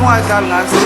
demoiselle nasi.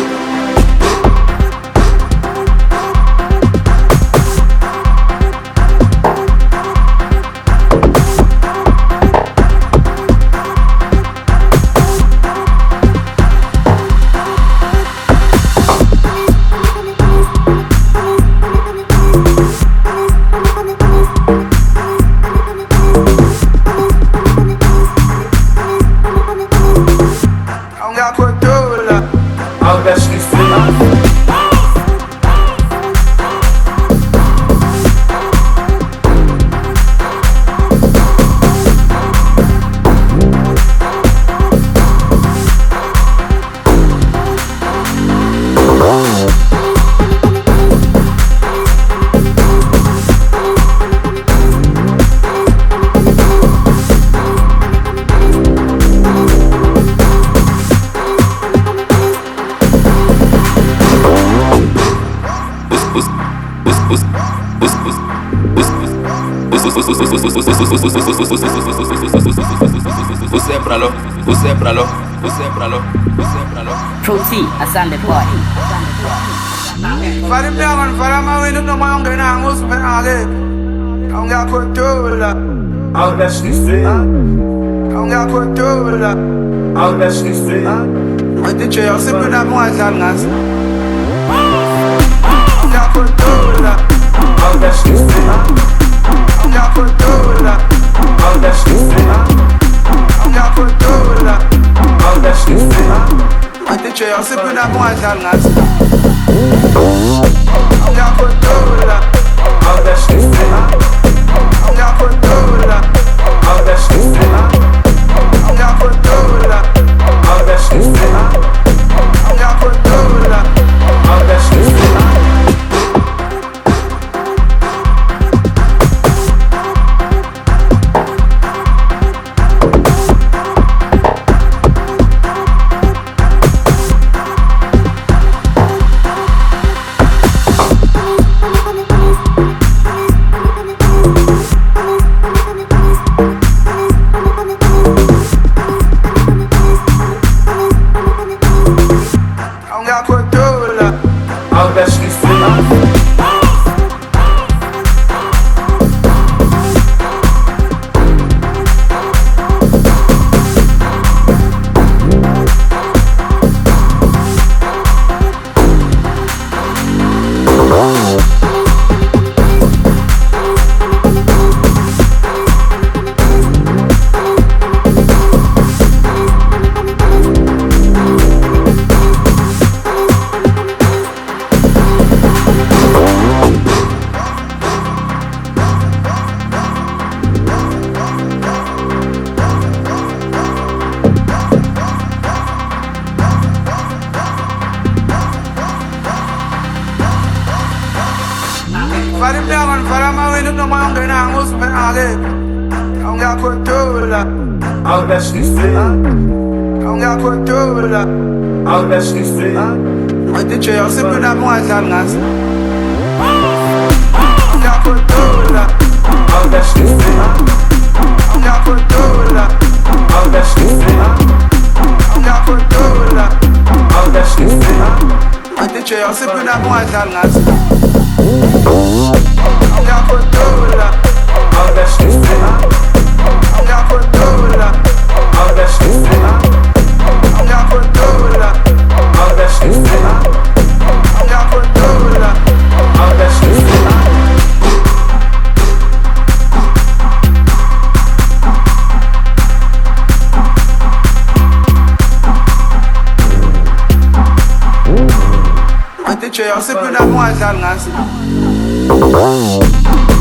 Fruity, a Sunday party. Fare piano, fare ma venuto ma un granamo sperare. Non ga cultura. Alla sinistra. Non ga cultura. Alla sinistra. Ma dice io sempre una demoiselle nasi. Non ga cultura. Alla sinistra. Non ga cultura. Alla sinistra. Non ga cultura. Alla sinistra. Ma dice io sempre una demoiselle nasi. Non ga cultura. Alla sinistra. Non ga cultura. Alla sinistra. Non ga cultura. Alla sinistra. Non ga cultura. Alla sinistra. Fare piano, fare ma venuto ma un granamo sperare. Non ga cultura. Alla sinistra. Non ga cultura. Alla sinistra. Ma dice io sempre una demoiselle nasi. Non ga cultura. Alla sinistra. Non ga cultura. Alla sinistra. Non ga cultura. Alla sinistra. Ma dice io sempre una demoiselle nasi. Non ga cultura. Alla sinistra. Non ga cultura. Alla sinistra. Non ga cultura. Alla sinistra. Non ga cultura. Alla sinistra. Ma dice io sempre una demoiselle nasi.